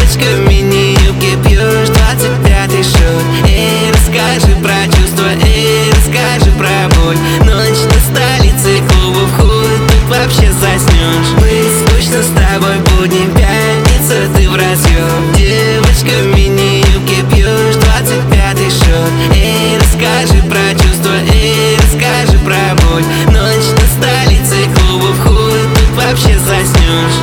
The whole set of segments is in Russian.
Девочка в мини-юбке, пьешь 25-й шот. Эй, расскажи про чувства, эй, расскажи про боль. Ночь на столице, клубов хуй, тут вообще заснешь. Быть скучно с тобой будни, пятница, ты в разъем. Девочка в мини-юбке, пьешь 25-й шот. Эй, расскажи про чувства, эй, расскажи про боль. Ночь на столице, клубов хуй, тут вообще заснешь.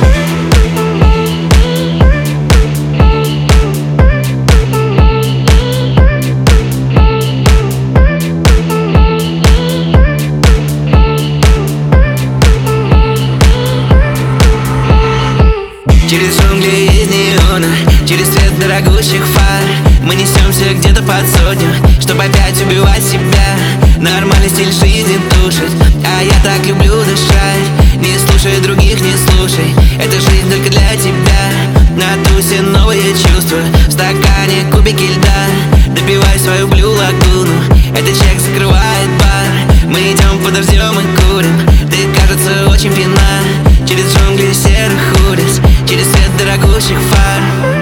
Через джунгли из неона, через свет дорогущих фар мы несемся где-то под сотню, чтобы опять убивать себя. Нормальный стиль жизни душит, а я так люблю дышать. Не слушай других, не слушай, это жизнь только для тебя. На тусе новые чувства, в стакане кубики льда. Допивай свою блю лагуну, этот чек закрывает бар. Мы идем под дождем и курим, ты, кажется, очень пьяна. Через джунгли серых улиц, через свет дорогущих фар.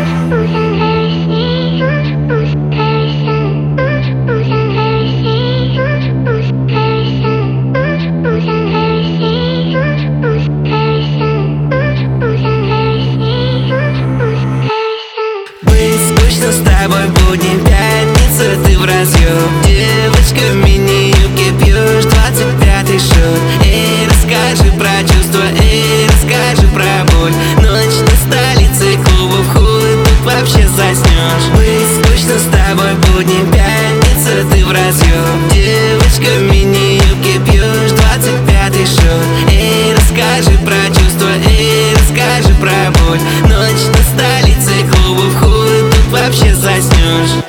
Быть скучно с тобой будни, пятница, ты в разъем. Девочка в мини-юбке, пьешь 25-й шот. Эй, расскажи про чувства, эй, расскажи про боль. Ночь на столице, клубов хуй, тут вообще заснешь. Быть скучно с тобой будни, пятница, ты в разъем. Девочка в мини-юбке, пьешь 25-й шот. Эй, расскажи про чувства, эй, расскажи про боль. Ночь на столице, клубов хуй, тут вообще заснешь.